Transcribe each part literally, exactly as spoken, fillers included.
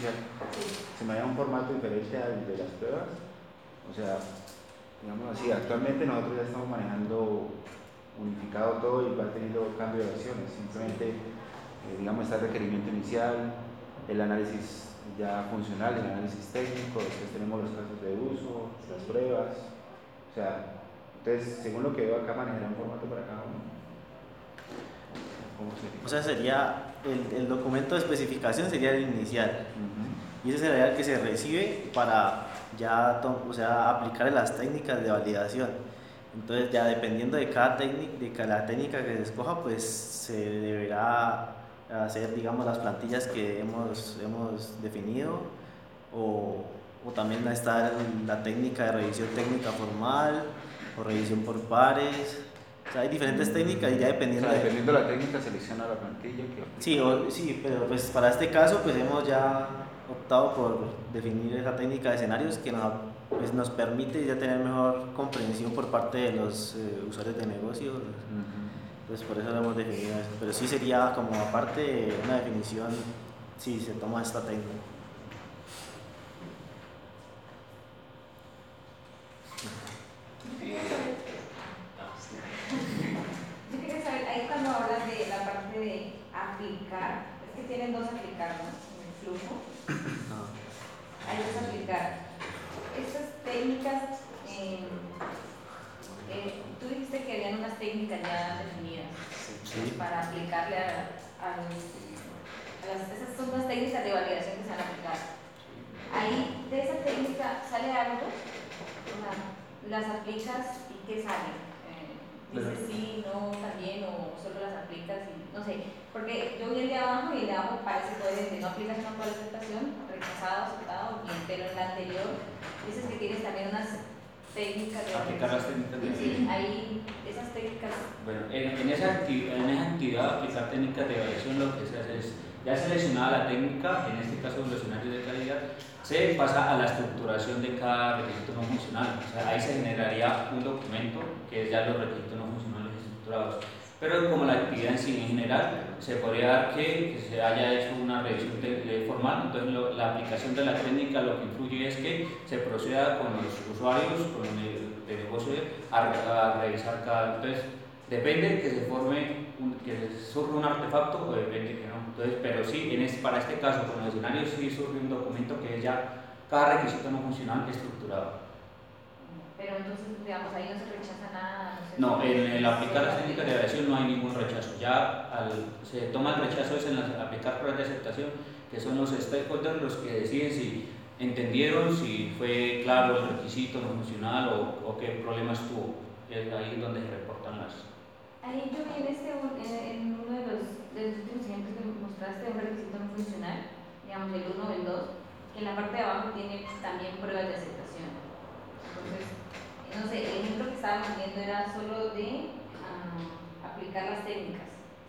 inicial, se maneja un formato diferente al de las pruebas. O sea, digamos así, actualmente nosotros ya estamos manejando unificado todo y va teniendo cambio de versiones. Simplemente, eh, digamos, está el requerimiento inicial, el análisis ya funcional, el análisis técnico, después tenemos los casos de uso, las pruebas. O sea, entonces, según lo que veo acá, manejará un formato para cada uno. ¿Cómo sería? O sea, sería el, el documento de especificación sería el inicial. Uh-huh. Y ese sería el que se recibe para ya, o sea, aplicar las técnicas de validación. Entonces, ya dependiendo de cada técnica, de cada técnica que se escoja, pues se deberá hacer, digamos, las plantillas que hemos, hemos definido, o, o también está la técnica de revisión técnica formal o revisión por pares. O sea, hay diferentes técnicas y ya dependiendo, o sea, de, dependiendo de la técnica selecciona la plantilla que Sí, o, sí, pero pues para este caso pues hemos ya optado por definir esa técnica de escenarios que nos, pues, nos permite ya tener mejor comprensión por parte de los eh, usuarios de negocio. Uh-huh. Pues por eso lo hemos definido eso. Pero sí sería como aparte una definición si se toma esta técnica. Yo quería saber, ahí cuando hablas de la parte de aplicar, es que tienen dos aplicar, ¿no? En el flujo. Ah. Hay dos aplicar. Estas técnicas, eh, eh, tú dijiste que habían unas técnicas ya definidas, Sí. para aplicarle a, a, los, a las, esas son las técnicas de validación que se van a aplicar. Ahí de esa técnica sale algo, o sea, las aplicas y ¿qué sale? Dices sí, no, también, o solo las aplicas y no sé, porque yo vi el de abajo y el de abajo parece coherente, no aplicas una prueba de aceptación, rechazado, aceptado, bien, pero en la anterior dices que tienes también unas técnicas de aplicar las técnicas de sí, ahí esas técnicas. Bueno, en, en, esa actividad, en esa actividad aplicar técnicas de evaluación lo que se hace es, ya seleccionada la técnica, en este caso los escenarios de calidad, se pasa a la estructuración de cada requisito no funcional. O sea, ahí se generaría un documento que es ya los requisitos no funcionales estructurados. Pero como la actividad en sí en general, se podría dar que, que se haya hecho una revisión de, de formal, entonces lo, la aplicación de la técnica lo que influye es que se proceda con los usuarios, con los de, de negocio, a, a revisar cada... Entonces, depende que se forme, un, que surja un artefacto o depende que no. Entonces, pero sí, en este, para este caso, con los escenarios sí surge un documento que es ya cada requisito no funcional estructurado. Pero entonces, digamos, ahí no se rechaza nada. No, sé, no en el aplicar las técnicas de evaluación no hay ningún rechazo. Ya al, se toma el rechazo es en las, aplicar pruebas de aceptación, que son los stakeholders los que deciden si entendieron, si fue claro el requisito no funcional o, o qué problemas tuvo. Es ahí donde se reportan las. Ahí yo vi en, este, en uno de los, de los últimos ejemplos que me mostraste un requisito no funcional, digamos el uno o el dos, que en la parte de abajo tiene también pruebas de aceptación. Entonces, no sé, el ejemplo que estábamos viendo era solo de um, aplicar las técnicas.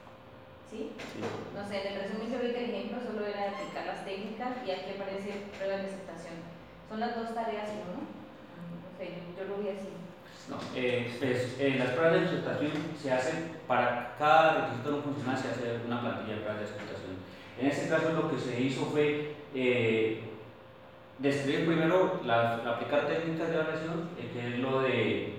¿Sí? ¿Sí? No sé, en el resumen se ve que el ejemplo solo era de aplicar las técnicas y aquí aparece pruebas de aceptación. Son las dos tareas en uno. No sé, yo, yo lo vi así. No, eh, pues, eh, las pruebas de aceptación se hacen para cada requisito no funcional, se hace una plantilla de pruebas de aceptación. En este caso lo que se hizo fue eh, describir primero la, la aplicar técnicas de evaluación, eh, que es lo de,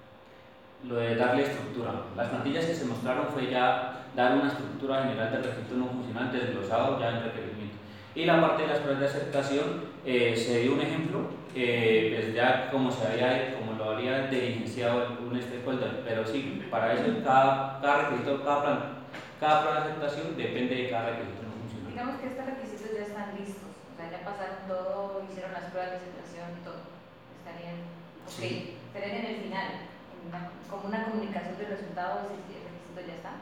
lo de darle estructura. Las plantillas que se mostraron fue ya dar una estructura general del requisito no funcional desglosado ya en requerimiento. Y la parte de las pruebas de aceptación eh, se dio un ejemplo, eh, pues ya como se había, como lo habría diligenciado un stakeholder, pero sí, para eso cada, cada requisito, cada, plan, cada prueba de aceptación depende de cada requisito no funcional. Digamos que estos requisitos ya están listos, o sea, ya pasaron todo, hicieron las pruebas de aceptación y todo, estarían, ok, sí. Estarían en el final, en una, como una comunicación del resultado, si el requisito ya está.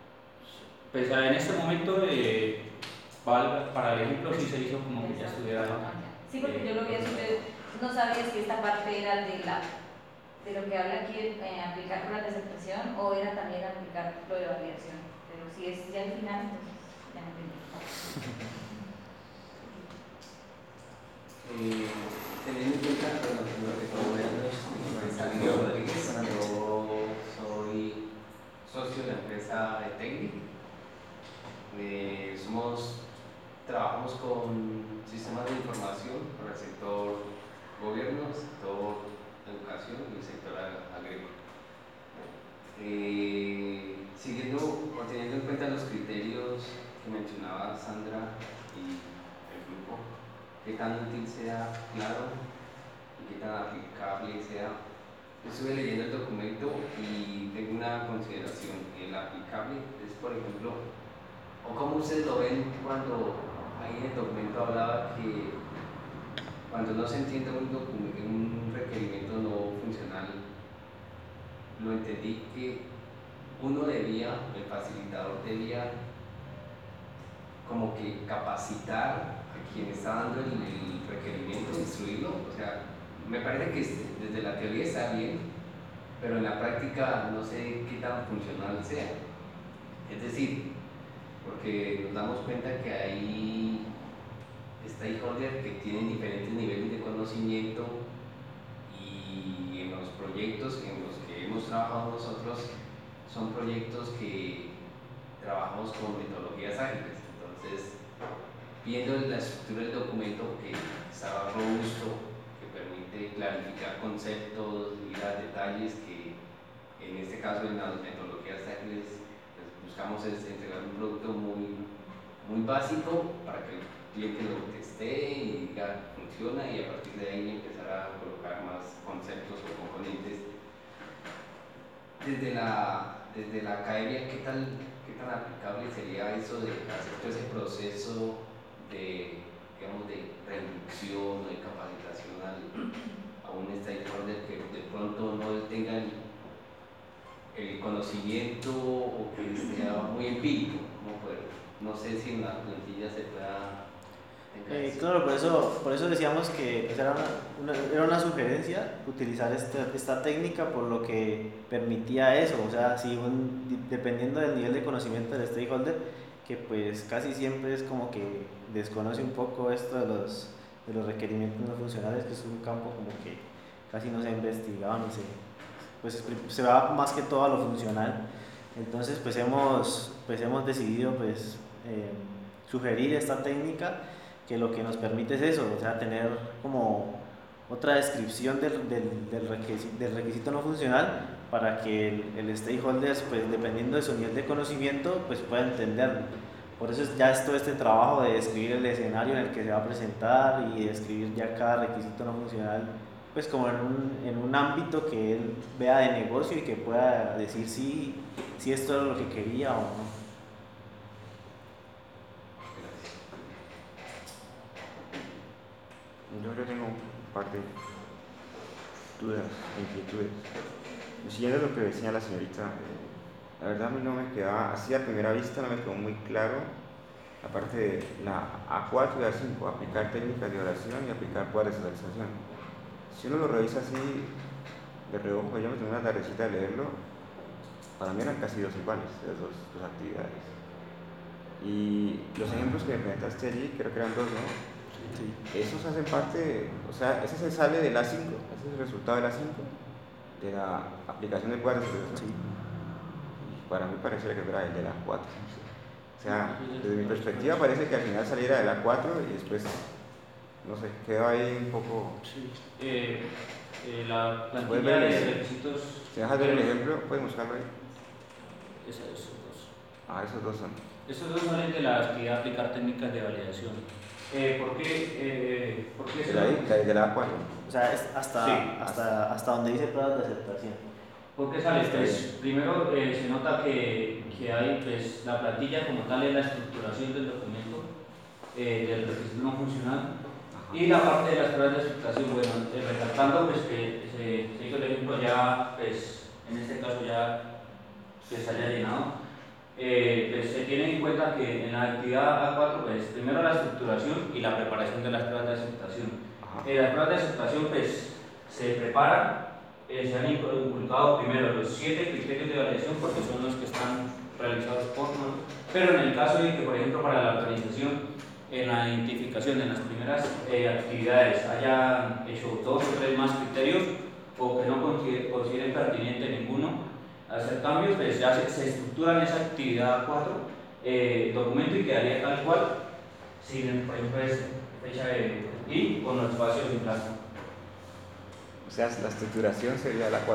Pues en este momento, eh, para el ejemplo, sí se hizo como que ya estuviera. Sí, porque eh, yo lo vi así, no sabía si esta parte era de, la, de lo que habla aquí, eh, aplicar pruebas de aceptación o era también aplicar lo de validación, pero si es ya el final, entonces ya no entendí. Eh, teniendo en cuenta lo que como soy Guido Rodríguez, yo soy socio de la empresa de Technic. Eh, somos, trabajamos con sistemas qué tan útil sea, claro, y qué tan aplicable sea. Estuve leyendo el documento y tengo una consideración. El aplicable es, por ejemplo, o como ustedes lo ven cuando ahí en el documento hablaba que cuando no se entiende un, un requerimiento no funcional, lo entendí que uno debía, el facilitador debía como que capacitar a quien está dando el, el requerimiento, instruirlo. O sea, me parece que desde la teoría está bien, pero en la práctica no sé qué tan funcional sea. Es decir, porque nos damos cuenta que hay stakeholders que tienen diferentes niveles de conocimiento y en los proyectos en los que hemos trabajado nosotros son proyectos que trabajamos con metodologías ágiles. Entonces, viendo la estructura del documento que estaba robusto, que permite clarificar conceptos, ir a detalles que en este caso en las metodologías ágiles pues, buscamos es entregar un producto muy, muy básico para que el cliente lo testee y diga funciona y a partir de ahí empezar a colocar más conceptos o componentes. Desde la, desde la academia, ¿qué tal, qué tan aplicable sería eso de hacer todo ese proceso de, digamos, de reinducción o de capacitación al, a un stakeholder que de pronto no tenga el, el conocimiento o que sea muy empírico? ¿Cómo poder? No sé si en la plantilla se pueda... Eh, claro, por eso, por eso decíamos que era una, una, era una sugerencia utilizar esta, esta técnica por lo que permitía eso, o sea, si un, dependiendo del nivel de conocimiento del stakeholder, que pues casi siempre es como que desconoce un poco esto de los, de los requerimientos no funcionales, que es un campo como que casi no se ha investigado ni se, pues se va más que todo a lo funcional. Entonces pues hemos, pues hemos decidido pues eh, sugerir esta técnica que lo que nos permite es eso, o sea, tener como otra descripción del, del, del, requisito, del requisito no funcional para que el, el stakeholder, pues dependiendo de su nivel de conocimiento, pues pueda entenderlo. Por eso ya es todo este trabajo de describir el escenario en el que se va a presentar y describir ya cada requisito no funcional, pues como en un, en un ámbito que él vea de negocio y que pueda decir si, si esto era lo que quería o no. Yo creo que tengo un par de dudas, inquietudes. Siguiendo lo que decía la señorita, la verdad a mí no me quedaba, así a primera vista no me quedó muy claro, aparte de la A cuatro y A cinco, aplicar técnicas de oración y aplicar pruebas de socialización. Si uno lo revisa así de reojo, yo me tomé una tardecita de leerlo, para mí eran casi dos iguales, esas dos, dos actividades. Y los ejemplos que me presentaste allí, creo que eran dos, ¿no? Sí. Esos hacen parte, o sea, ese se sale del A cinco, ese es el resultado del A cinco, de la aplicación de pruebas de socialización. Sí. Y para mí parece que era el de la A cuatro. O sea, desde mi perspectiva parece que al final saliera de la A cuatro y después, no sé, quedó ahí un poco... Sí. Eh, eh, la plantilla de requisitos... Si dejas ver el ejemplo, puedes buscarlo ahí. Esa, esos dos. Ah, esos dos son. Esos dos salen de la actividad aplicar técnicas de validación. Eh, ¿Por qué? Eh, ¿por qué de, ahí, de, de la A cuatro. O sea, es hasta, sí. hasta, hasta donde dice pruebas de aceptación. ¿Por qué sale? Pues primero eh, se nota que, que hay, pues, la plantilla como tal es la estructuración del documento, eh, del requisito no funcional. Ajá. Y la parte de las pruebas de aceptación, bueno, eh, resaltando pues, que se, se hizo el ejemplo ya, pues, en este caso ya que se haya llenado. Eh, pues se tiene en cuenta que en la actividad A cuatro, pues primero la estructuración y la preparación de las pruebas de aceptación. Eh, las pruebas de aceptación pues se preparan, eh, se han inculcado primero los siete criterios de validación porque son los que están realizados por nosotros, pero en el caso de que, por ejemplo, para la organización, en la identificación, en las primeras eh, actividades, haya hecho dos o tres más criterios o que no consideren pertinente ninguno, hacer cambios, pues ya se, se estructura en esa actividad cuatro eh, documento y quedaría tal cual sin, por ejemplo, fecha de y con los espacios en blanco. O sea, la estructuración sería la cuatro.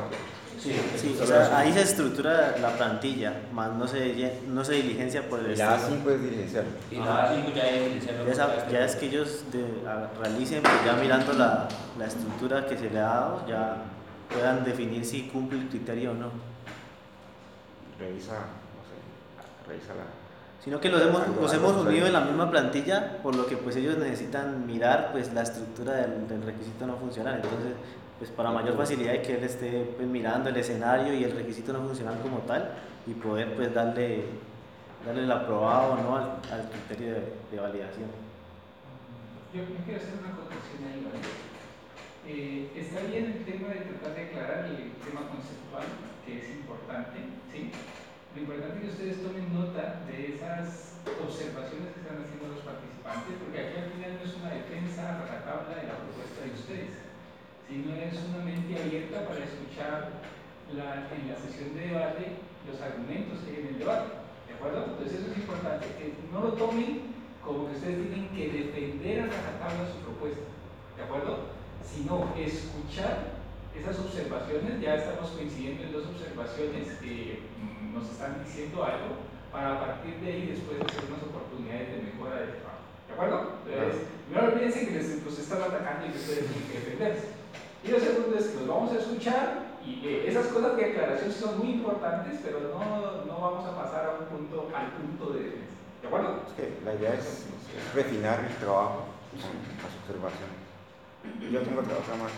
Sí, Sí, eso o lo sea, hace. ahí se estructura la plantilla, más no se, lle- no se diligencia por el Y la A estilo. cinco es diligencial. Y la A cinco ya es diligenciarlo Ya, por cada esa- este ya es punto. que ellos de- a- realicen, pues ya mirando la, la estructura que se le ha dado, ya puedan definir si cumple el criterio o no. Revisa, no sé, revisa la... Sino que los hemos, Algo- los algo hemos unido sucede. en la misma plantilla, por lo que pues ellos necesitan mirar pues la estructura del, del requisito no funcional. Entonces, pues para mayor facilidad de que él esté pues, mirando el escenario y el requisito no funcional como tal y poder pues darle, darle el aprobado o no al, al criterio de, de validación. Yo, yo quiero hacer una acotación ahí, ¿vale? Eh, está bien el tema de tratar de aclarar el tema conceptual, que es importante, ¿sí? Lo importante es que ustedes tomen nota de esas observaciones que están haciendo los participantes, porque aquí al final no es una defensa a rajatabla de la propuesta de ustedes, sino es una mente abierta para escuchar la, en la sesión de debate los argumentos que hay en el debate, ¿de acuerdo? Entonces eso es importante, que no lo tomen como que ustedes tienen que defender a rajatabla su propuesta, ¿de acuerdo? Sino escuchar esas observaciones. Ya estamos coincidiendo en dos observaciones que mm, nos están diciendo algo, para a partir de ahí después hacer unas oportunidades de mejora del trabajo, ¿de acuerdo? Entonces, primero piensen que les, los están atacando y que ustedes tienen que defenderse. Y lo segundo es que los vamos a escuchar y eh, esas cosas de aclaración son muy importantes, pero no, no vamos a pasar a un punto, al punto de defensa, ¿de acuerdo? Es que la idea es, es refinar el trabajo con las observaciones. Yo tengo otra, otra más.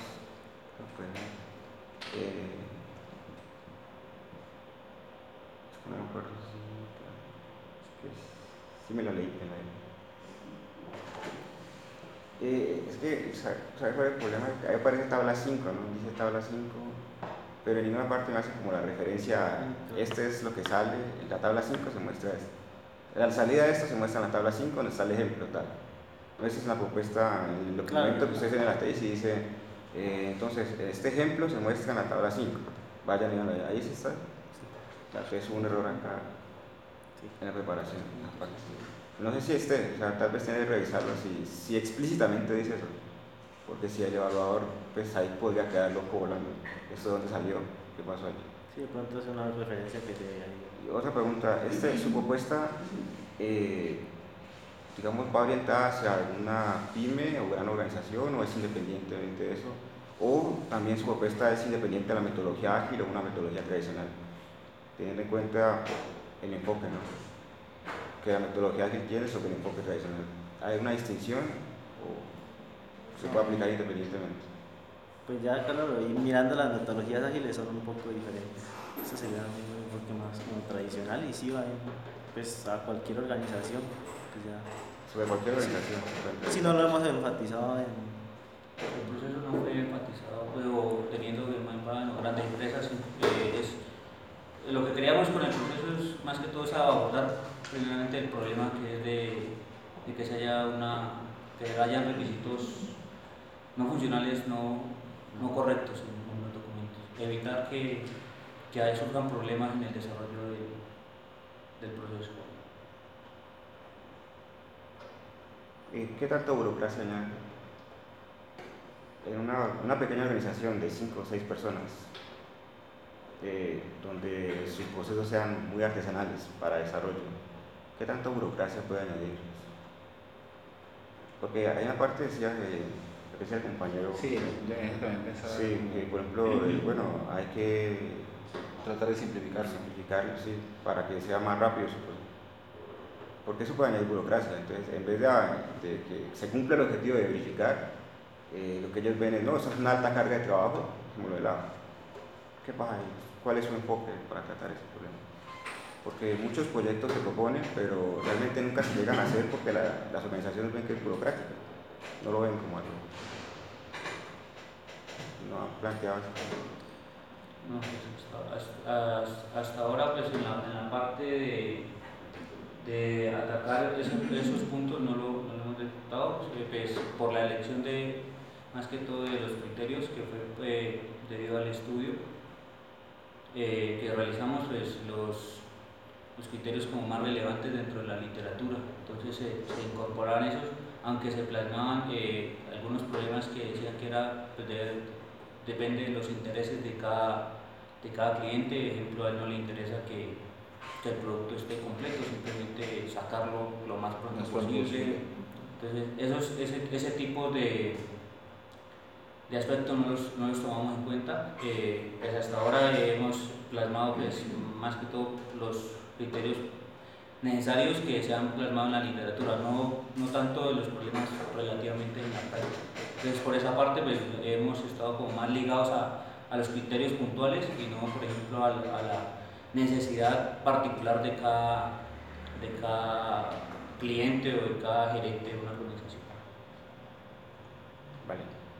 Eh, no me acuerdo si, es que sí me la leí, me la leí. Eh, es que, ¿sabes cuál es el problema? Ahí aparece tabla cinco, ¿no? Dice tabla cinco, pero en ninguna parte me hace como la referencia, este es lo que sale, en la tabla cinco se muestra esto. A la salida de esto se muestra en la tabla cinco donde está el ejemplo tal. Esa es una propuesta en el documento Claro. que ustedes tienen en la tesis y dice, eh, entonces, este ejemplo se muestra en la tabla cinco. Vayan y vean, ahí sí está. Claro, es un error acá en la preparación. No sé si este, o sea, tal vez tiene que revisarlo si, si explícitamente dice eso. Porque si el evaluador, pues ahí podría quedar loco volando. ¿Esto de dónde salió? ¿Qué pasó allí? Sí, de pronto es una referencia que te ahí. Y otra pregunta, este, su propuesta, eh, digamos, va orientada hacia alguna pyme o gran organización o es independientemente de eso, o también su propuesta es independiente de la metodología ágil o una metodología tradicional, teniendo en cuenta el enfoque, ¿no? Que la metodología ágil tiene sobre el enfoque tradicional. ¿Hay una distinción o se puede aplicar independientemente? Pues ya, claro, y mirando las metodologías ágiles son un poco diferentes. Eso sería un enfoque más como tradicional y sí va en, pues, a cualquier organización. Pues ya. Sobre cualquier organización. Si no lo hemos enfatizado en... El proceso no fue enfatizado, pero teniendo en cuenta grandes empresas, eh, es, lo que queríamos con el proceso es más que todo es abordar primeramente el problema que es de, de que se haya una, que hayan requisitos no funcionales, no, no correctos en, en los documentos, evitar que, que surjan problemas en el desarrollo de, del proceso. ¿Qué tanta burocracia añade? En una, una pequeña organización de cinco o seis personas, eh, donde sus procesos sean muy artesanales para desarrollo, ¿qué tanta burocracia puede añadir? Porque hay una parte, decía, eh, lo que decía el compañero, Sí, yo en eso también pensaba. sí, que, por ejemplo, eh, bueno, hay que Tratar de simplificarlo. simplificarlo, sí, para que sea más rápido su proceso. Porque eso puede añadir burocracia. Entonces, en vez de, de que se cumpla el objetivo de verificar, eh, lo que ellos ven es, no, eso es una alta carga de trabajo, como lo de la... ¿Qué pasa ahí? ¿Cuál es su enfoque para tratar ese problema? Porque muchos proyectos se proponen, pero realmente nunca se llegan a hacer porque la, las organizaciones ven que es burocrática, no lo ven como algo. No han planteado eso. No, pues hasta, hasta, hasta ahora, pues en la, en la parte de, de atacar esos, esos puntos no lo, no lo hemos detectado, pues, pues, por la elección de, más que todo, de los criterios que fue eh, debido al estudio eh, que realizamos, pues los, los criterios como más relevantes dentro de la literatura. Entonces se, se incorporaron esos, aunque se plasmaban eh, algunos problemas que decían que era, pues, de, depende de los intereses de cada, de cada cliente. Por ejemplo, a él no le interesa que, que el producto esté completo, simplemente sacarlo lo más pronto posible. Entonces, esos, ese, ese tipo de, de aspectos no los, no los tomamos en cuenta. Eh, pues hasta ahora hemos plasmado pues, más que todo los criterios necesarios que se han plasmado en la literatura, no, no tanto de los problemas relativamente en la práctica. Entonces, por esa parte, pues, hemos estado como más ligados a, a los criterios puntuales y no, por ejemplo, a, a la necesidad particular de cada, de cada cliente o de cada gerente de una organización. Vale.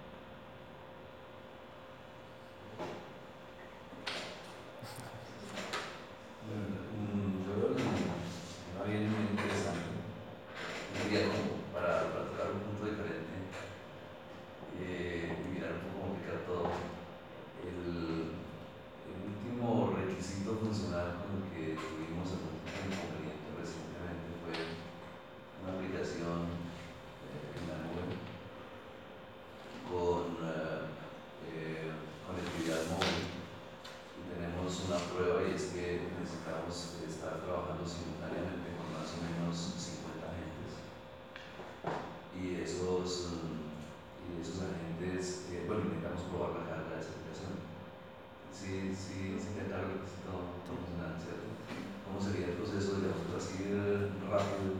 Yo creo que va bien, muy interesante. Un día como para, para tocar un punto diferente eh, y mirar un poco cómo aplicar todo. El, el último requisito funcional con el que tuvimos algún tipo de inconveniente recientemente fue una aplicación eh, en la nube con eh, eh, conectividad móvil. Tenemos una prueba y es que necesitamos estar trabajando simultáneamente con más o menos cincuenta agentes y esos, y esos agentes, eh, bueno, intentamos probar la carga de esa aplicación. Sí, sí, sí, te cargo que todo, todo funciona, ¿cierto? ¿Cómo sería el proceso, digamos, así rápido?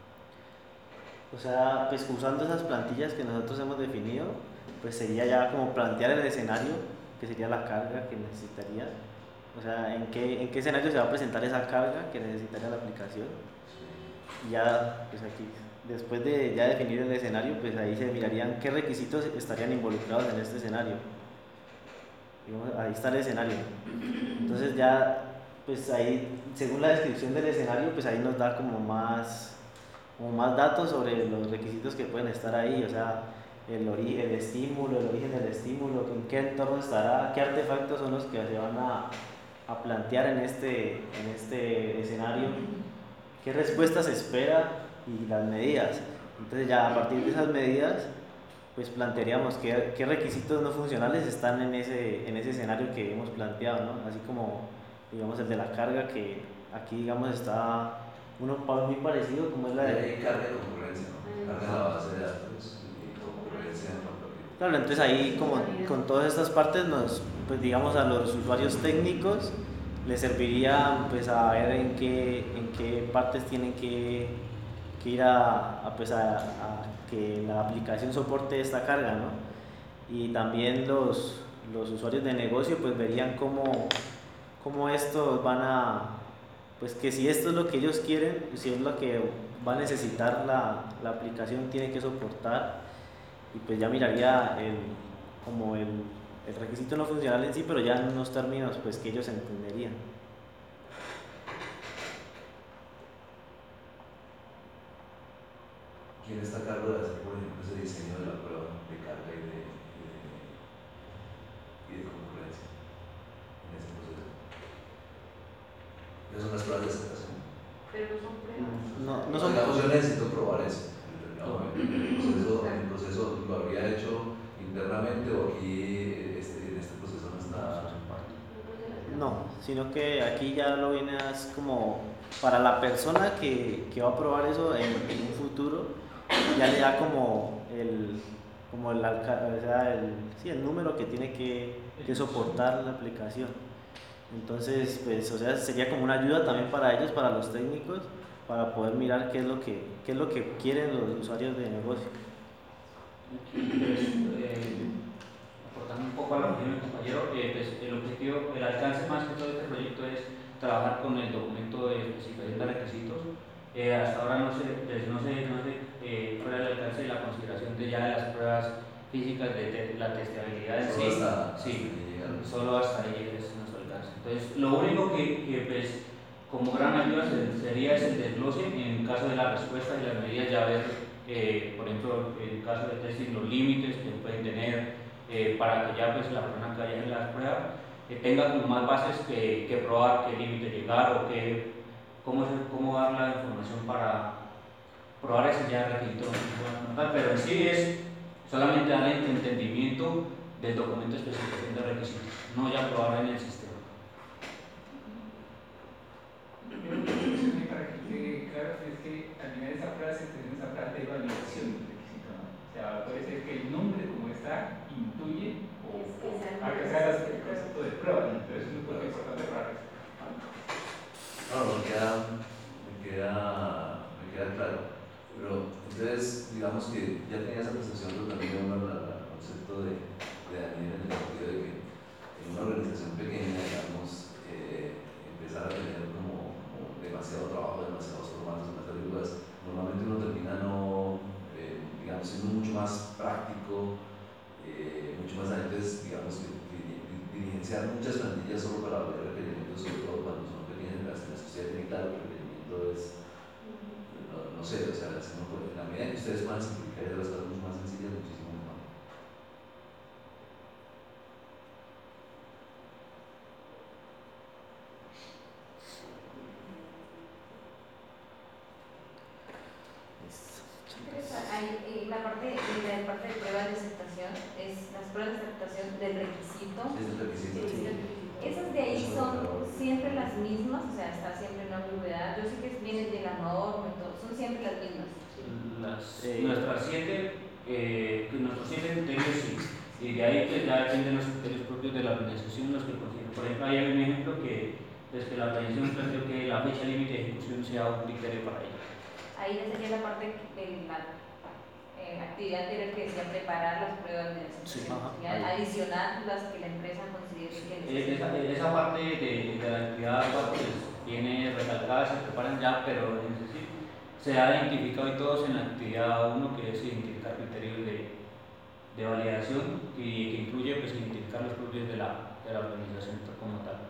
O sea, pues usando esas plantillas que nosotros hemos definido, pues sería ya como plantear el escenario, que sería la carga que necesitaría. O sea, ¿en qué, en qué escenario se va a presentar esa carga que necesitaría la aplicación? Y ya, pues aquí, después de ya definir el escenario, pues ahí se mirarían qué requisitos estarían involucrados en este escenario. Digamos, ahí está el escenario. Entonces ya, pues ahí, según la descripción del escenario, pues ahí nos da como más, como más datos sobre los requisitos que pueden estar ahí. O sea, el, ori el estímulo, el origen del estímulo, en qué entorno estará, qué artefactos son los que se van a, a plantear en este, en este escenario, qué respuestas se espera y las medidas. Entonces ya a partir de esas medidas pues plantearíamos qué, qué requisitos no funcionales están en ese, en ese escenario que hemos planteado, ¿no? Así como digamos el de la carga, que aquí digamos está uno muy parecido como es la de... Hay carga de concurrencia, ¿no? Carga de la base de datos y concurrencia en papel. Claro, entonces ahí como con todas estas partes nos, pues digamos a los usuarios técnicos les serviría pues a ver en qué, en qué partes tienen que, que ir a, a, pues a, a que la aplicación soporte esta carga, ¿no? Y también los, los usuarios de negocio pues verían cómo, cómo estos van a, pues que si esto es lo que ellos quieren, si es lo que va a necesitar la, la aplicación, tiene que soportar, y pues ya miraría el, como el, el requisito no funcional en sí, pero ya en unos términos pues que ellos entenderían. ¿Quién está a cargo de hacer, por ejemplo, ese diseño de la prueba de carga y de, y de, y de concurrencia en ese proceso? ¿Esas son las pruebas de aceptación? Pero no son pruebas. No, no No, son digamos, yo necesito probar eso. No, el, proceso, el proceso lo habría hecho internamente o aquí este, en este proceso no está. No, sino que aquí ya lo viene es como para la persona que, que va a probar eso en, en un futuro, ya le da como el, como el, o sea, el, sí, el número que tiene que, que soportar la aplicación. Entonces, pues, o sea, sería como una ayuda también para ellos, para los técnicos, para poder mirar qué es lo que, qué es lo que quieren los usuarios de negocio. Pues, eh, aportando un poco a lo que dijo mi compañero, eh, pues, el objetivo, el alcance más que todo de este proyecto es trabajar con el documento de especificación de requisitos. Eh, hasta ahora no se, pues, no se, no se eh, fuera el alcance de la consideración de ya de las pruebas físicas de, de la testabilidad en sí. Hasta, sí, hasta solo hasta ahí es nuestro alcance. Entonces, lo único que, que pues, como gran ayuda sería es el desglose en caso de la respuesta y las medidas, ya ver, eh, por ejemplo, en el caso de testing, los límites que pueden tener, eh, para que ya pues, la persona que vaya en la prueba eh, tenga como más bases que, que probar qué límite llegar o qué, cómo, cómo dar la información para probar ese ya requisito, pero en sí es solamente dar el entendimiento del documento de especificación de requisitos, no ya probar en el sistema. en esa parte de validación del requisito, ¿no? O sea, puede ser que el nombre como está intuye o, o a que sea el concepto de prueba, ¿no? Entonces es un poco importante para eso. No, me queda, me queda, me queda claro. Pero entonces, digamos que ya tenía esa presentación donde también uno el concepto de, de Daniel en el sentido de que en una organización pequeña, digamos, eh, empezar a tener como, como demasiado trabajo, demasiados formatos, demasiadas dudas, normalmente uno termina no, eh, digamos, siendo mucho más práctico, eh, mucho más antes, digamos, que, que diligenciar muchas plantillas solo para ver requerimientos, sobre todo cuando son pequeñas, las que usted tiene claro que el requerimiento es, no, no sé, o sea, si no puede, en la medida que ustedes puedan simplificar y hacer las cosas mucho más sencillas, muchísimo mejor. Hay, eh, la parte, la parte de pruebas de aceptación es las pruebas de aceptación del requisito. Es el requisito. Sí. Esas de ahí son siempre las mismas, o sea, está siempre en la ambigüedad. Yo sé que vienen de la norma y todo, son siempre las mismas. Las, eh, nuestras siete, eh, nuestros siete criterios sí, y de ahí pues, ya dependen los criterios propios de la organización los que consiguen. Por ejemplo, hay un ejemplo que desde la organización planteó que la fecha límite de ejecución sea un criterio para ello. Ahí ya sería la parte de la eh, actividad anterior que decía preparar las pruebas de aceptación, sí, adicionar las que la empresa considere que esa, necesita. esa parte de, de la actividad pues, viene recalcada, se preparan ya, pero es decir, se ha identificado y todos en la actividad uno que es identificar criterios de, de validación y que incluye pues, identificar los propios de la, de la organización como tal.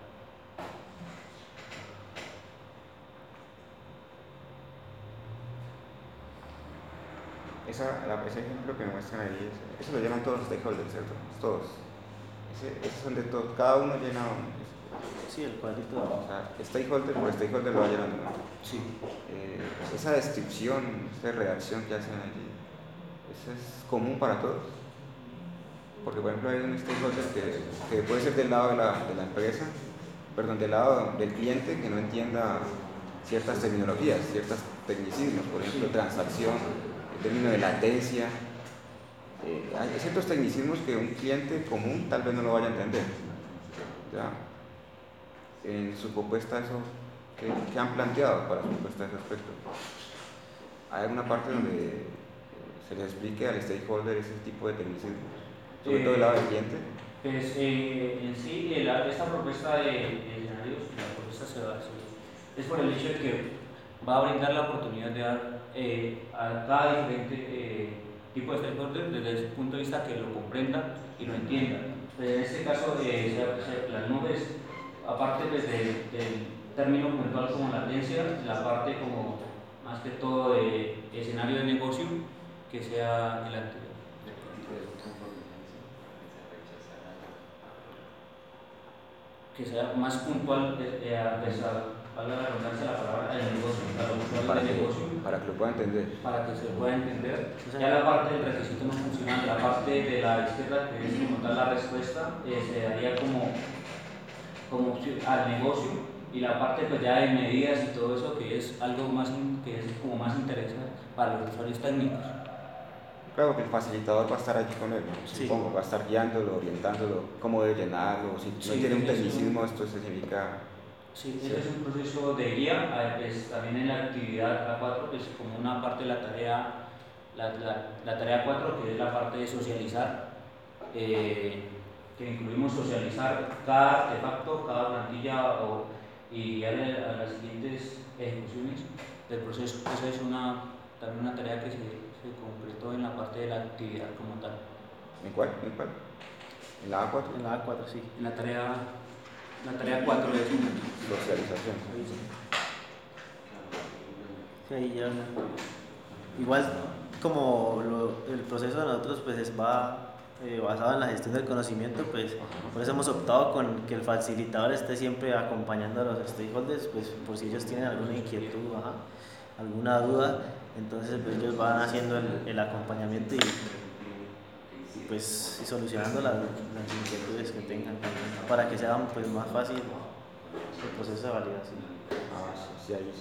Esa, la, ese ejemplo que me muestran ahí, es, eso lo llaman todos los stakeholders, ¿cierto? Todos. Ese, esos son de todos, cada uno llena un. Sí, el cuadrito de O abajo. sea, stakeholder por stakeholder lo va llenando, ¿no? Sí. Eh, esa descripción, esa redacción que hacen allí, ¿eso es común para todos? Porque, por ejemplo, hay un stakeholder que, que puede ser del lado de la, de la empresa, perdón, del lado del cliente que no entienda ciertas terminologías, ciertos tecnicismos, por ejemplo, transacción, el término de latencia. Eh, hay ciertos tecnicismos que un cliente común tal vez no lo vaya a entender. ¿Ya? En su propuesta, eso, ¿qué, qué han planteado para su propuesta a ese aspecto? ¿Hay alguna parte donde se les explique al stakeholder ese tipo de tecnicismos? Sobre eh, todo del lado del cliente. Pues eh, en sí, el, esta propuesta de, de escenarios, la propuesta se va a hacer, es por el hecho de que va a brindar la oportunidad de dar eh, a cada diferente eh, tipo de stakeholder desde su punto de vista que lo comprenda y lo entienda. Pues en este caso, eh, se, se plasmó, pues, aparte pues, de, del término puntual como latencia, la parte como más que todo de escenario de negocio que sea el anterior. Que sea más puntual de, de, de esa, valga la redundancia la palabra, el negocio, para lo usual Para del que, negocio, para que lo pueda entender. para que se pueda entender. Ya la parte del requisito no funcional, la parte de la izquierda, que es como tal la respuesta, eh, se daría como, como al negocio, y la parte pues ya de medidas y todo eso, que es algo más, que es como más interesante para los usuarios técnicos. Claro que el facilitador va a estar allí con él, ¿no? Sí. Supongo, va a estar guiándolo, orientándolo, cómo debe llenarlo, si Sí, no tiene un es tecnicismo, un- esto significa. Sí, Sí. ese es un proceso de guía, pues, también en la actividad A cuatro, pues como una parte de la tarea, la, la, la tarea cuatro, que es la parte de socializar, eh, que incluimos socializar cada artefacto, cada plantilla o, y guiar a las siguientes ejecuciones del proceso. Esa es una, también una tarea que se, se concretó en la parte de la actividad como tal. ¿En cuál? ¿En cuál? ¿En la A cuatro? En la A cuatro, sí. En la tarea, la tarea cuatro es Socialización. Sí, ahí ya. Igual como lo- el proceso de nosotros pues es va eh, basado en la gestión del conocimiento, pues por eso hemos optado con que el facilitador esté siempre acompañando a los stakeholders, pues por si ellos tienen alguna inquietud, ajá, alguna duda, entonces pues ellos van haciendo el, el acompañamiento y pues y solucionando las, las inquietudes que tengan también, para que sea pues más fácil el proceso de validación. Ah, sí, sí, ahí sí.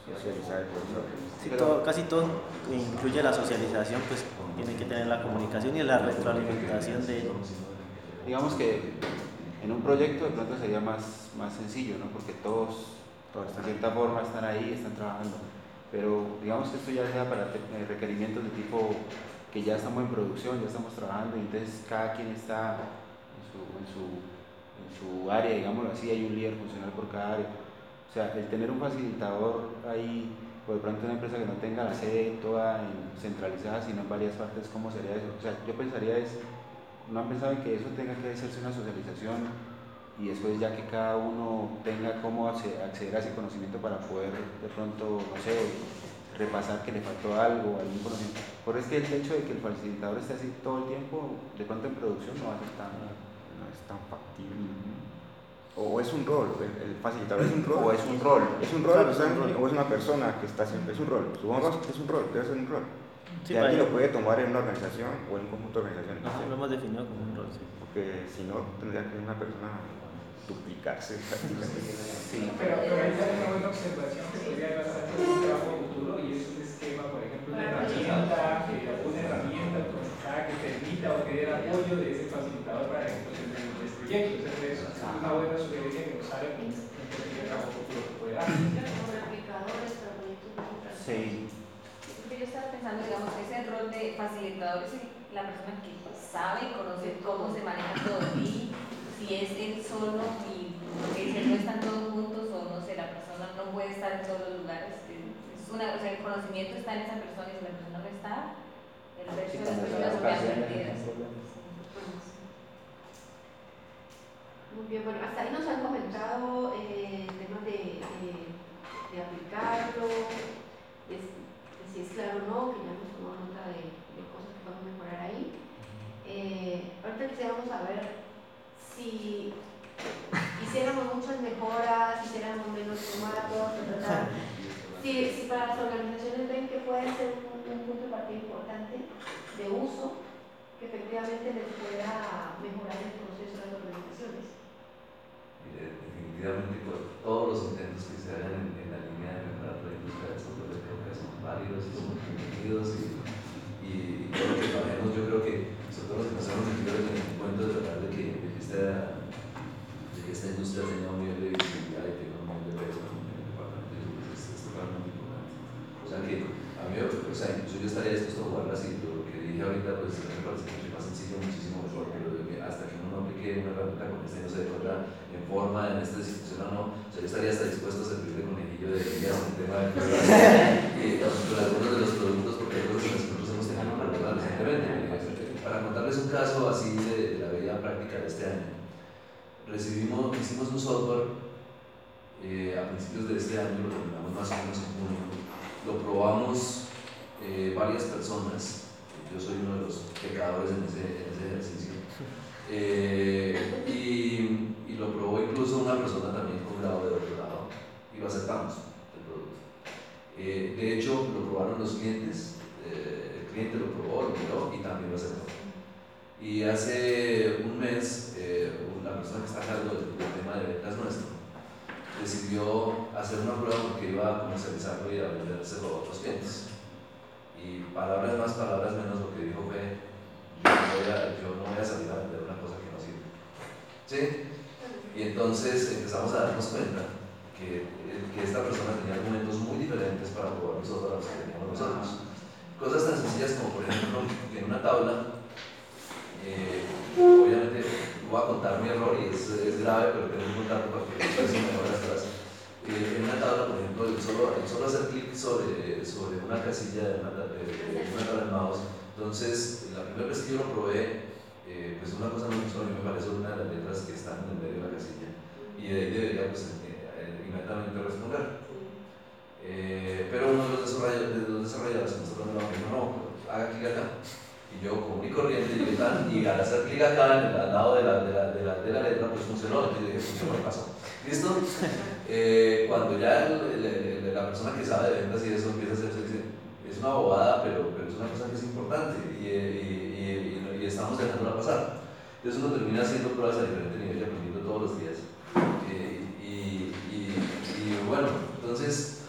socializar el proceso. Sí, Pero- todo, casi todo incluye la socialización, pues tiene que tener la comunicación y la retroalimentación de ellos. Digamos que en un proyecto de pronto sería más, más sencillo, ¿no? Porque todos, todos de cierta forma están ahí, están trabajando. Pero digamos que esto ya sea para te- eh, requerimientos de tipo que ya estamos en producción, ya estamos trabajando, y entonces cada quien está en su, en su, en su área, digámoslo así, hay un líder funcional por cada área. O sea, el tener un facilitador ahí, o de pronto una empresa que no tenga la sede toda en- centralizada, sino en varias partes, ¿cómo sería eso? O sea, yo pensaría es, no han pensado en que eso tenga que hacerse una socialización y después ya que cada uno tenga cómo acce- acceder a ese conocimiento para poder de pronto, no sé, repasar que le faltó algo, algún conocimiento. Por es que el hecho de que el facilitador esté así todo el tiempo, de pronto en producción no va a ser tan... No es tan factible. Ujú. O es un rol, el, el facilitador es un rol. O es un rol. Es un rol, Claro, o es sea, un rol. o es una persona que está haciendo, es un rol. Supongamos que es un rol, debe ser un rol. Sí, que para alguien ello. lo puede tomar en una organización o en un conjunto de organizaciones. Ajá, lo hemos definido como un rol, sí. Porque si no, tendría que una persona duplicarse prácticamente. Sí. Pero, pero ahí hay una buena observación que podría pasar por un trabajo futuro y es un esquema, por ejemplo, una herramienta, que una herramienta automatizada que permita o que dé el apoyo de ese facilitador para la ejecución de los proyectos. Es una buena sugerencia que nos sale con un posible trabajo futuro que puede dar. Como replicadores para proyectos de infraestructura. Sí. Porque yo estaba pensando, digamos, ese rol de facilitador es la persona que sabe, conoce cómo se maneja todo y si es él solo y porque si no están todos juntos o no sé, la persona no puede estar en todos los lugares. Es una, o sea, el conocimiento está en esa persona y si la persona no está, el resto Sí, de las como personas las se quedan ocasiones, perdidas. no hay problema. Muy bien, bueno, hasta ahí nos han comentado eh, temas de, de, de aplicarlo, de, de si es claro o no, que ya hemos tomado nota de, de cosas que podemos mejorar ahí. Eh, ahorita quisiéramos saber si hiciéramos muchas mejoras, si hiciéramos menos formatos, ¿verdad? Si, si para las organizaciones ven que puede ser un, un punto de partida importante de uso, que efectivamente les pueda mejorar el proceso de las organizaciones. Mire, definitivamente con todos los intentos que se hagan en, en la línea de mejorar la industria del software, yo creo que son válidos y son bienvenidos y, y, y todo lo que trabajemos, yo creo que sobre todo los que nos hemos metido en el cuento de tratar de que, de que, esta, de que esta industria tenga un nivel de visibilidad y tenga un nivel de peso en el departamento, yo creo que es, es totalmente importante. O sea que a mí, o sea, incluso yo estaría dispuesto a jugarla así, lo que dije ahorita pues me parece mucho más sencillo, muchísimo mejor, pero hasta que uno no aplique una herramienta como esta y no se dé cuenta en forma, en esta institución o no, o sea, yo estaría hasta dispuesto a servir de conejillo de indias en el tema de y con algunos de los productos, porque hay cosas que nosotros hemos tenido problemas recientemente. Para contarles un caso así de, de la vida práctica de este año, recibimos, hicimos un software eh, a principios de este año, lo terminamos más o menos en junio, lo probamos eh, varias personas, yo soy uno de los pecadores en ese, en ese ejercicio, eh, y, y lo probó incluso una persona también con grado de doctorado y lo aceptamos el producto. Eh, de hecho, lo probaron los clientes, eh, el cliente lo probó, lo miró y también lo aceptó. Y hace un mes, eh, la persona que está a cargo del, del tema de ventas nuestro decidió hacer una prueba porque iba a comercializarlo y a vendérselo a otros clientes. Y palabras más, palabras menos, lo que dijo fue: yo no voy a, yo no voy a salir a vender una cosa que no sirve. ¿Sí? Y entonces empezamos a darnos cuenta que, que esta persona tenía argumentos muy diferentes para probar nosotros a los que teníamos nosotros. Cosas tan sencillas como, por ejemplo, que en una tabla, eh, obviamente voy a contar mi error y es, es grave, pero tengo que contarlo para que eso mejore las cosas. Eh, en una tabla, por ejemplo, el solo, el solo hacer clic sobre, sobre una casilla de una, de, de una tabla de mouse, entonces la primera vez que yo lo probé, eh, pues una cosa no me gustó, a mí me parece una de las letras que están en el medio de la casilla y de ahí debería pues eh, inmediatamente responder. Eh, pero uno de los desarrolladores, de los desarrolladores que nosotros nos dijo: no, haga clic acá. Y yo, como mi corriente, llegué tan, y al hacer clic acá en el, al lado de la, de, la, de, la, de la letra, pues funcionó. Entonces dije: funcionó, me pasó. ¿Listo? Eh, cuando ya el, el, el, la persona que sabe de ventas y eso empieza a hacerse, dice: es una bobada, pero, pero es una cosa que es importante y, y, y, y, y estamos dejándola pasar. Entonces uno termina haciendo pruebas a diferente nivel y aprendiendo todos los días. Eh, y, y, y bueno, entonces, digamos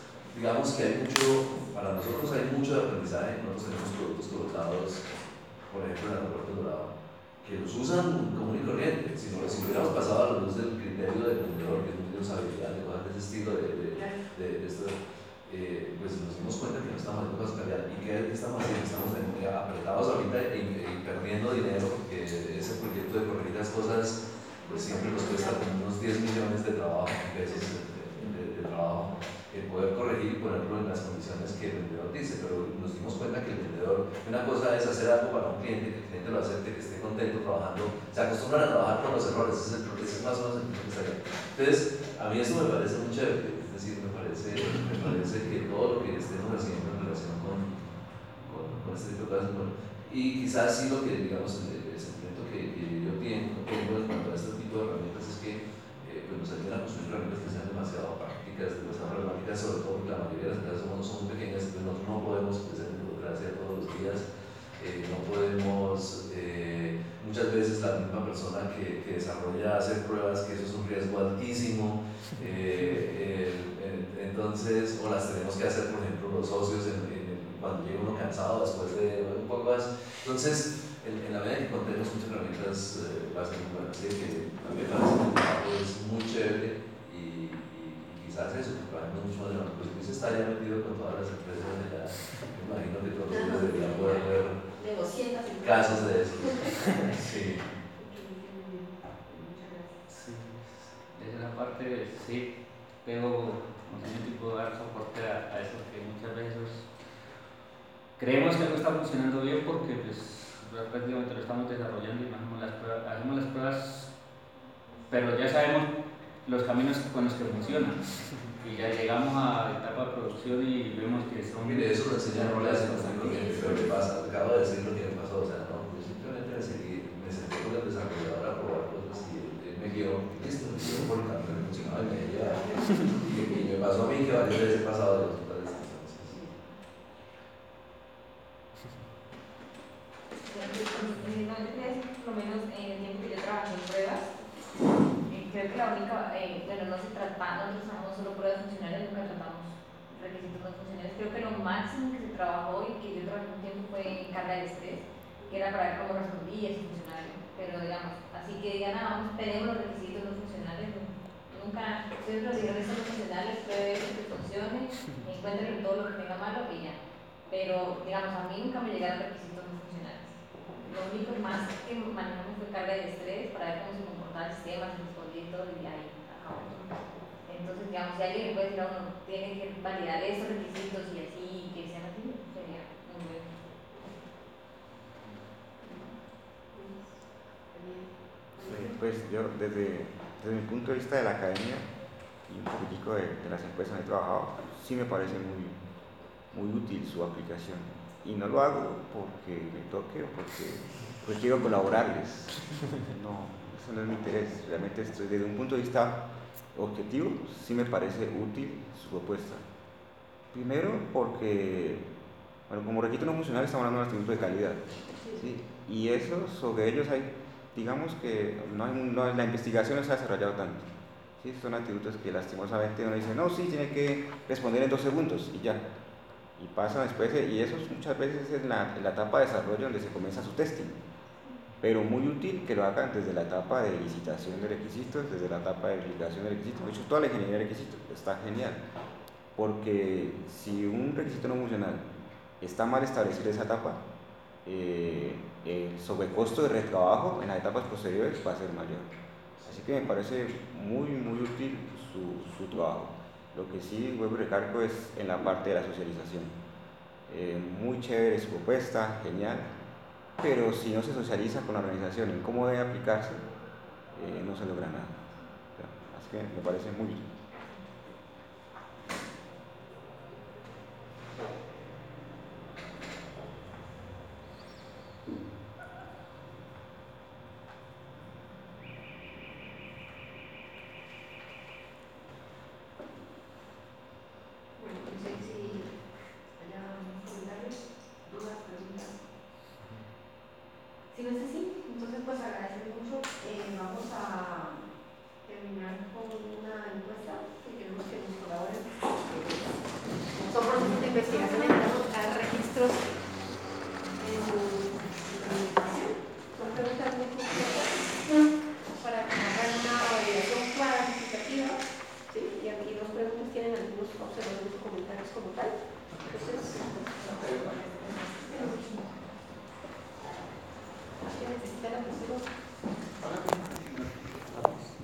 digamos que hay mucho, para nosotros hay mucho de aprendizaje. Nosotros tenemos productos colocados, por ejemplo, en el aeropuerto Dorado, que los usan común y corriente. Si, no, si hubiéramos pasado a la luz del criterio del vendedor, que es muy de usabilidad, de cosas de ese estilo, de, de, de, de esto, eh, pues nos dimos cuenta que no estamos haciendo cosas calidad. ¿Y qué estamos haciendo? Estamos en, apretados ahorita y, y perdiendo dinero, porque ese proyecto de corregir las cosas pues siempre nos cuesta como unos diez millones de trabajo, pesos de, de, de trabajo, el poder corregir y ponerlo en las condiciones que el vendedor dice. Pero nos dimos cuenta que el vendedor, una cosa es hacer algo para un cliente, que el cliente lo acepte, que esté contento trabajando, se acostumbran a trabajar con los errores, ese es, el, ese es más o menos el que está ahí. Entonces, a mí eso me parece muy chévere, es decir, me parece, me parece que todo lo que estemos haciendo en relación con, con, con este tipo de cosas, bueno, y quizás sí lo que, digamos, el, el sentimiento que, que yo tengo, tengo en cuanto a este tipo de herramientas es que eh, pues nos ayudan a construir herramientas que sean demasiado prácticas, demasiado pragmáticas, sobre todo porque la mayoría de las empresas somos, son muy pequeñas, entonces nosotros no podemos crecer en burocracia todos los días, eh, no podemos, eh, muchas veces la misma persona que, que desarrolla hacer pruebas, que eso es un riesgo altísimo, eh, eh, entonces, o las tenemos que hacer, por ejemplo, los socios en, en, cuando llega uno cansado después de un poco más. Entonces, en, en la medida que contemos muchas herramientas, eh, va a ser muy bueno. Así que a mí me parece que el trabajo es muy chévere y, y, y quizás eso, que trabajemos mucho más de lo que Luis está ya metido con todas las empresas de la, me imagino que todos los días deberían poder ver casos de eso. Sí. Sí. Esa es la parte de, sí, pero como tipo dar soporte a, a eso que muchas veces creemos que no está funcionando bien porque pues prácticamente lo estamos desarrollando y hacemos las pruebas, hacemos las pruebas, pero ya sabemos los caminos con los que funcionan y ya llegamos a la etapa de producción y vemos que son... Mire, eso lo enseñaron las corriente, pero ¿qué pasa? Acabo de decir lo que me pasó, o sea, no, yo simplemente me, seguí, me senté con el desarrollador a probar cosas y él me guió, listo, me guió por el camino que funcionaba y me llevaba. Y, y me pasó a mí que varias veces he pasado de resultados distintos. Por lo menos en el tiempo que yo trabajé en pruebas, eh, creo que la única, eh, bueno, no se trata, nosotros trabajamos solo pruebas funcionales, nunca tratamos requisitos no funcionales. Creo que lo máximo que se trabajó y que yo trabajé un tiempo fue en carga de estrés, que era para ver cómo respondía ese funcionario. Pero digamos, así que digan, ah, vamos, tenemos los requisitos no funcionales, nunca, ustedes los dijeron no funcionales, pruebe que funcione, encuentren todo lo que tenga malo y ya. Pero, digamos, a mí nunca me llegaron requisitos no funcionales. Lo único más que manejamos fue carga de estrés para ver cómo se comportaba el sistema, se respondía y todo, y ahí acabó. Entonces, digamos, si alguien le puede decir a uno, tiene que validar estos requisitos y así, y que sean así, sería muy bueno. Pues yo, desde, desde mi punto de vista de la academia y un poquitico de, de las empresas donde he trabajado, sí me parece muy, muy útil su aplicación. Y no lo hago porque me toque o porque pues quiero colaborarles. No, eso no es mi interés. Realmente estoy, desde un punto de vista objetivo, sí me parece útil su propuesta. Primero porque, bueno, como requisito no funcional estamos hablando de atributos de calidad. ¿Sí? Y eso, sobre ellos hay, digamos que no hay, no, la investigación no se ha desarrollado tanto. ¿Sí? Son atributos que lastimosamente uno dice, no, sí, tiene que responder en dos segundos y ya. Y pasan después, y eso muchas veces es la, en la etapa de desarrollo donde se comienza su testing. Pero muy útil que lo hagan desde la etapa de licitación de requisitos, desde la etapa de aplicación de requisitos. De hecho, toda la ingeniería de requisitos está genial. Porque si un requisito no funcional está mal establecido en esa etapa, eh, el sobrecosto de retrabajo en las etapas posteriores va a ser mayor. Así que me parece muy, muy útil su, su trabajo. Lo que sí, vuelvo y recalco, es en la parte de la socialización. Eh, muy chévere su propuesta, genial, pero si no se socializa con la organización en cómo debe aplicarse, eh, no se logra nada. Así que me parece muy útil. Si no es así, entonces pues agradecer mucho. Eh, vamos a terminar con una encuesta que queremos que nos colaboren. recursos